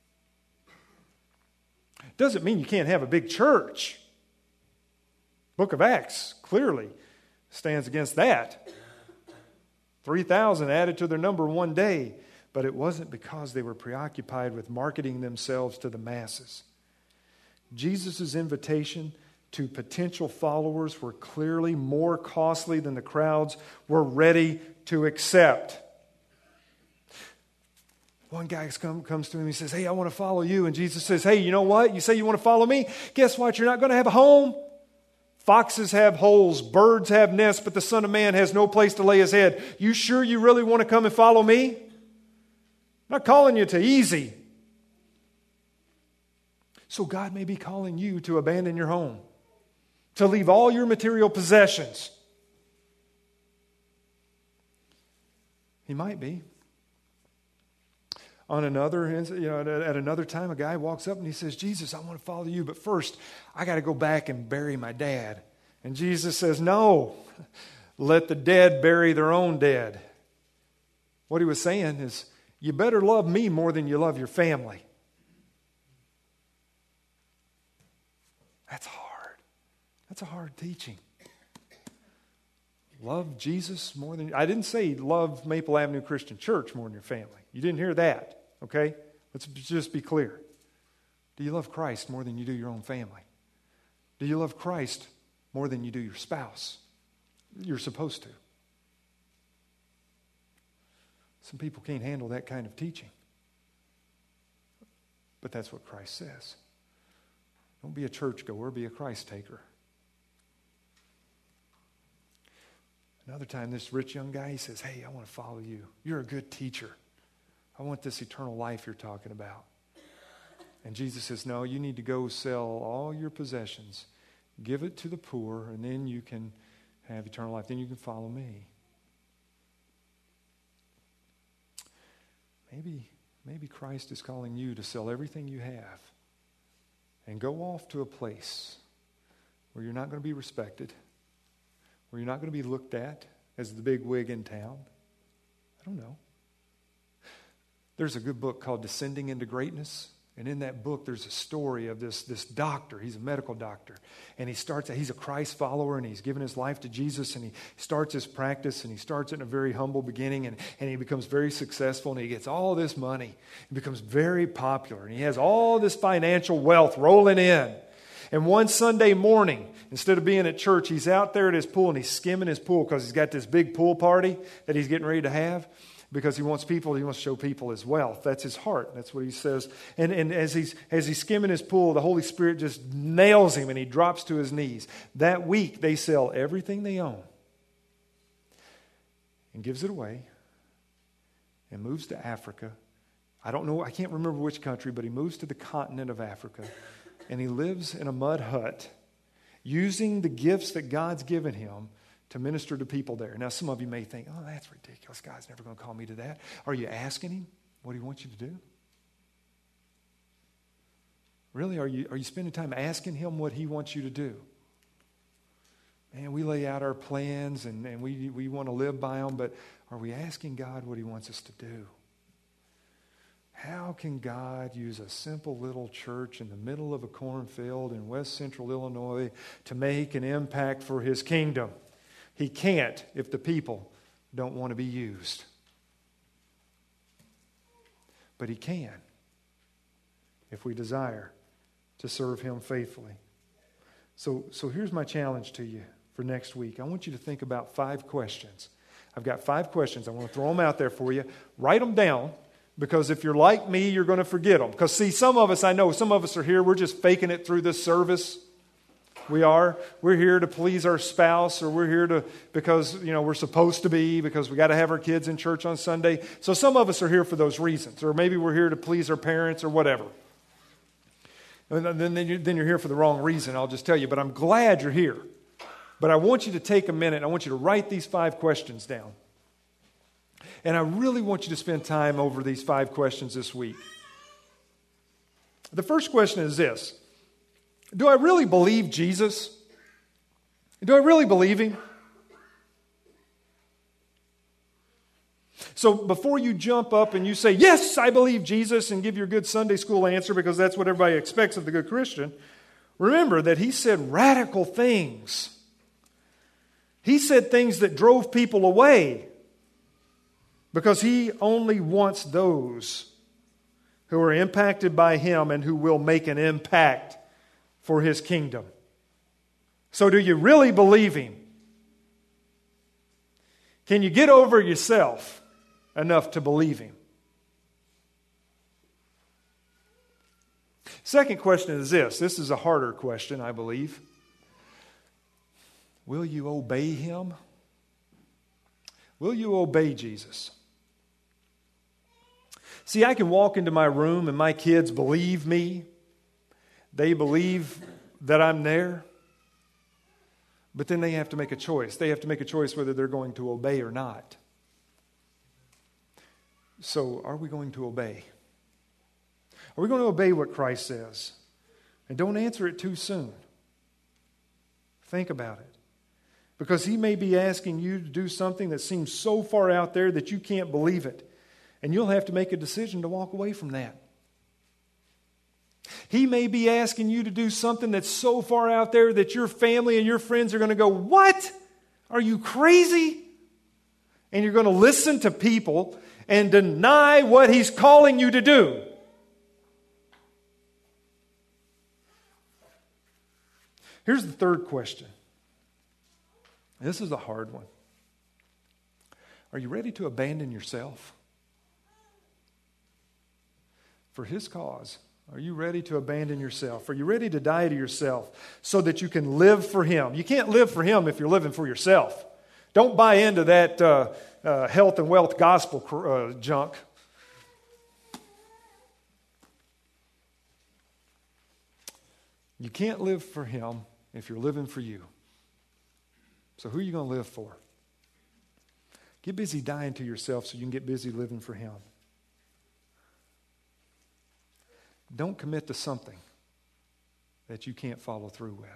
Doesn't mean you can't have a big church. Book of Acts clearly stands against that. 3,000 added to their number one day. But it wasn't because they were preoccupied with marketing themselves to the masses. Jesus' invitation to potential followers were clearly more costly than the crowds were ready to accept. One guy comes to him and he says, hey, I want to follow you. And Jesus says, hey, you know what? You say you want to follow me? Guess what? You're not going to have a home. Foxes have holes, birds have nests, but the Son of Man has no place to lay His head. You sure you really want to come and follow me? I'm not calling you to easy. So God may be calling you to abandon your home, to leave all your material possessions. He might be. On another, at another time, a guy walks up and he says, Jesus, I want to follow you, but first, I got to go back and bury my dad. And Jesus says, no, let the dead bury their own dead. What He was saying is, you better love me more than you love your family. That's hard. That's a hard teaching. Love Jesus more than... I didn't say love Maple Avenue Christian Church more than your family. You didn't hear that, okay? Let's just be clear. Do you love Christ more than you do your own family? Do you love Christ more than you do your spouse? You're supposed to. Some people can't handle that kind of teaching. But that's what Christ says. Don't be a churchgoer, be a Christ taker. Another time, this rich young guy, he says, hey, I want to follow you. You're a good teacher. I want this eternal life you're talking about. And Jesus says, no, you need to go sell all your possessions, give it to the poor, and then you can have eternal life. Then you can follow me. Maybe Christ is calling you to sell everything you have and go off to a place where you're not going to be respected, where you're not going to be looked at as the big wig in town. I don't know. There's a good book called Descending into Greatness. And in that book, there's a story of this doctor. He's a medical doctor. And he's a Christ follower, and he's given his life to Jesus, and he starts his practice, and he starts it in a very humble beginning, and he becomes very successful, and he gets all this money. He becomes very popular, and he has all this financial wealth rolling in. And one Sunday morning, instead of being at church, he's out there at his pool, and he's skimming his pool because he's got this big pool party that he's getting ready to have. Because he wants to show people his wealth. That's his heart. That's what he says. And as he's skimming his pool, the Holy Spirit just nails him and he drops to his knees. That week, they sell everything they own and gives it away and moves to Africa. I can't remember which country, but he moves to the continent of Africa and he lives in a mud hut using the gifts that God's given him to minister to people there. Now, some of you may think, oh, that's ridiculous. God's never going to call me to that. Are you asking him what he wants you to do? Really? Are you spending time asking him what he wants you to do? Man, we lay out our plans and we want to live by them, but are we asking God what he wants us to do? How can God use a simple little church in the middle of a cornfield in west central Illinois to make an impact for his kingdom? He can't if the people don't want to be used. But he can if we desire to serve him faithfully. So here's my challenge to you for next week. I want you to think about 5 questions. I've got 5 questions. I want to throw them out there for you. Write them down, because if you're like me, you're going to forget them. Because see, some of us are here, we're just faking it through this service. We're here to please our spouse, or we're here because we're supposed to be, because we got to have our kids in church on Sunday. So some of us are here for those reasons, or maybe we're here to please our parents or whatever. And then you're here for the wrong reason, I'll just tell you. But I'm glad you're here. But I want you to take a minute. I want you to write these 5 questions down. And I really want you to spend time over these 5 questions this week. The first question is this. Do I really believe Jesus? Do I really believe him? So before you jump up and you say, yes, I believe Jesus, and give your good Sunday school answer, because that's what everybody expects of the good Christian, remember that he said radical things. He said things that drove people away, because he only wants those who are impacted by him and who will make an impact for his kingdom. So do you really believe him? Can you get over yourself enough to believe him? Second question is this. This is a harder question, I believe. Will you obey him? Will you obey Jesus? See, I can walk into my room and my kids believe me. They believe that I'm there. But then they have to make a choice. They have to make a choice whether they're going to obey or not. So, are we going to obey? Are we going to obey what Christ says? And don't answer it too soon. Think about it. Because he may be asking you to do something that seems so far out there that you can't believe it. And you'll have to make a decision to walk away from that. He may be asking you to do something that's so far out there that your family and your friends are going to go, what? Are you crazy? And you're going to listen to people and deny what he's calling you to do. Here's the third question. This is a hard one. Are you ready to abandon yourself for his cause? Are you ready to abandon yourself? Are you ready to die to yourself so that you can live for him? You can't live for him if you're living for yourself. Don't buy into that health and wealth gospel junk. You can't live for him if you're living for you. So who are you going to live for? Get busy dying to yourself so you can get busy living for him. Don't commit to something that you can't follow through with.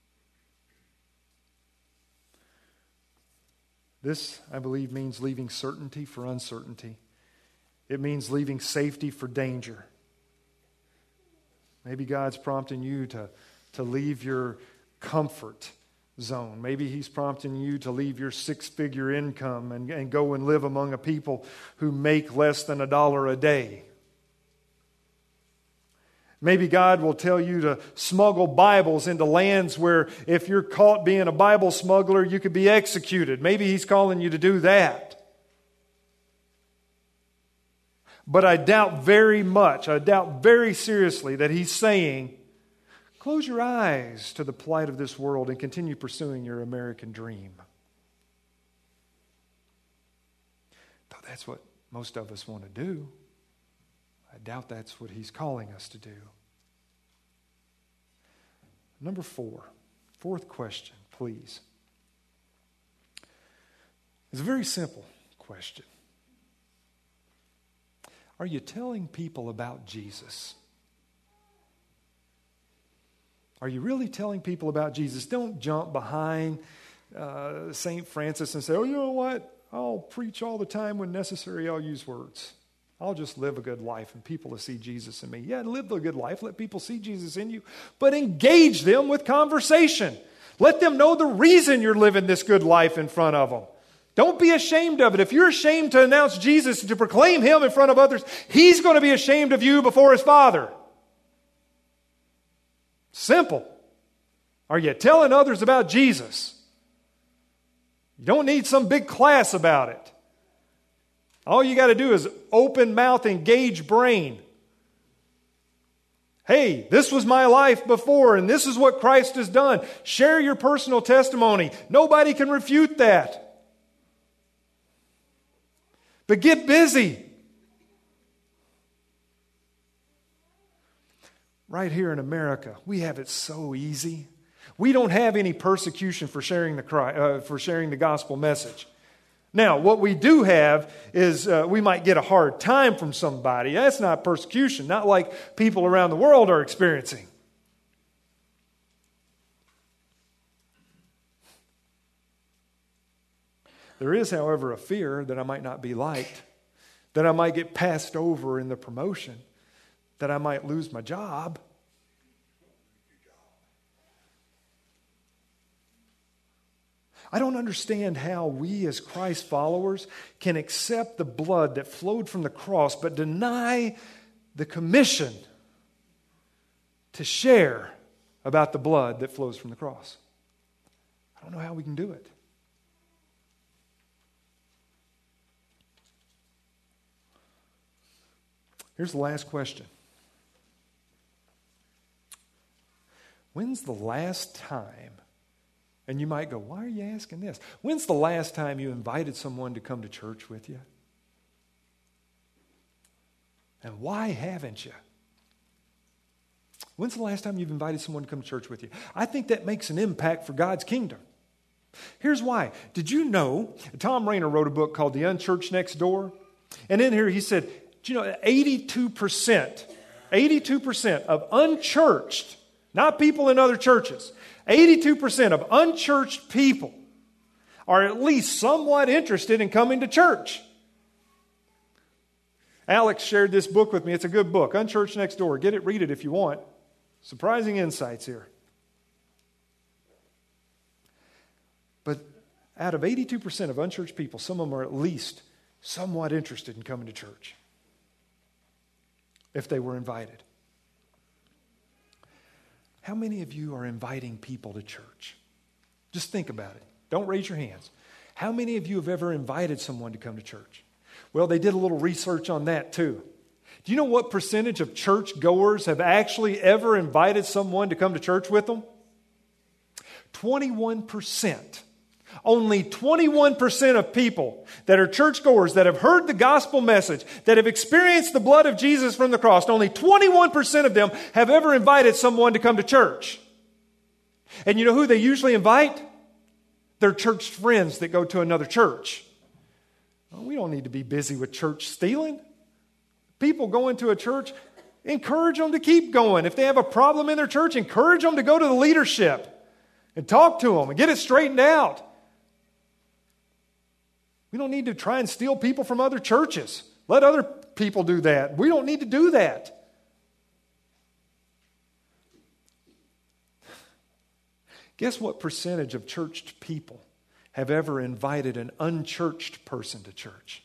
This, I believe, means leaving certainty for uncertainty. It means leaving safety for danger. Maybe God's prompting you to leave your comfort zone. Maybe He's prompting you to leave your 6-figure income and go and live among a people who make less than $1 a day. Maybe God will tell you to smuggle Bibles into lands where if you're caught being a Bible smuggler, you could be executed. Maybe He's calling you to do that. But I doubt very seriously that He's saying, close your eyes to the plight of this world and continue pursuing your American dream. Though that's what most of us want to do, I doubt that's what He's calling us to do. Number 4, fourth question, please. It's a very simple question. Are you telling people about Jesus? Are you really telling people about Jesus? Don't jump behind St. Francis and say, oh, you know what? I'll preach all the time when necessary. I'll use words. I'll just live a good life and people will see Jesus in me. Yeah, live a good life. Let people see Jesus in you. But engage them with conversation. Let them know the reason you're living this good life in front of them. Don't be ashamed of it. If you're ashamed to announce Jesus and to proclaim Him in front of others, He's going to be ashamed of you before His Father. Simple. Are you telling others about Jesus? You don't need some big class about it. All you got to do is open mouth, engage brain. Hey, this was my life before, and this is what Christ has done. Share your personal testimony. Nobody can refute that. But get busy. Right here in America, we have it so easy. We don't have any persecution for sharing the gospel message. Now, what we do have is we might get a hard time from somebody. That's not persecution, not like people around the world are experiencing. There is, however, a fear that I might not be liked, that I might get passed over in the promotion, that I might lose my job. I don't understand how we as Christ followers can accept the blood that flowed from the cross but deny the commission to share about the blood that flows from the cross. I don't know how we can do it. Here's the last question. When's the last time, and you might go, why are you asking this? When's the last time you invited someone to come to church with you? And why haven't you? When's the last time you've invited someone to come to church with you? I think that makes an impact for God's kingdom. Here's why. Did you know, Tom Rainer wrote a book called The Unchurched Next Door? And in here he said, do you know, 82% of unchurched, not people in other churches, 82% of unchurched people are at least somewhat interested in coming to church. Alex shared this book with me. It's a good book, Unchurched Next Door. Get it, read it if you want. Surprising insights here. But out of 82% of unchurched people, some of them are at least somewhat interested in coming to church if they were invited. How many of you are inviting people to church? Just think about it. Don't raise your hands. How many of you have ever invited someone to come to church? Well, they did a little research on that too. Do you know what percentage of church goers have actually ever invited someone to come to church with them? 21%. Only 21% of people that are churchgoers that have heard the gospel message, that have experienced the blood of Jesus from the cross, only 21% of them have ever invited someone to come to church. And you know who they usually invite? Their church friends that go to another church. Well, we don't need to be busy with church stealing. People go into a church, encourage them to keep going. If they have a problem in their church, encourage them to go to the leadership and talk to them and get it straightened out. We don't need to try and steal people from other churches. Let other people do that. We don't need to do that. Guess what percentage of churched people have ever invited an unchurched person to church?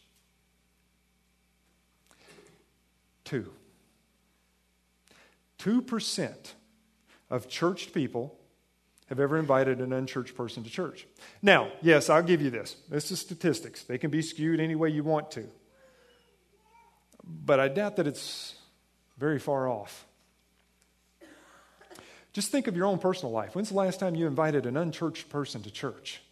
2% of churched people have ever invited an unchurched person to church. Now, yes, I'll give you this. This is statistics. They can be skewed any way you want to. But I doubt that it's very far off. Just think of your own personal life. When's the last time you invited an unchurched person to church?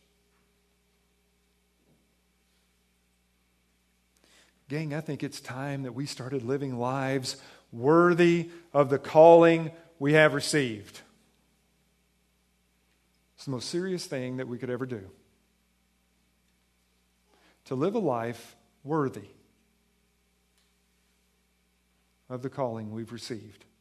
Gang, I think it's time that we started living lives worthy of the calling we have received. It's the most serious thing that we could ever do. To live a life worthy of the calling we've received.